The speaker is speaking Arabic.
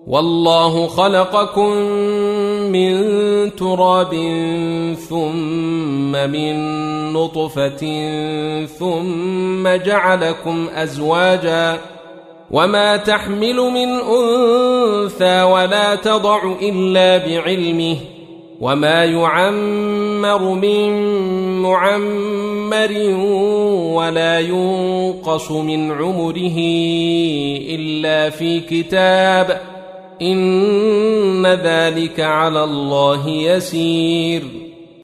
والله خلقكم من تراب ثم من نطفة ثم جعلكم أزواجا وما تحمل من أنثى ولا تضع إلا بعلمه وما يعمر من معمر ولا ينقص من عمره إلا في كتاب إن ذلك على الله يسير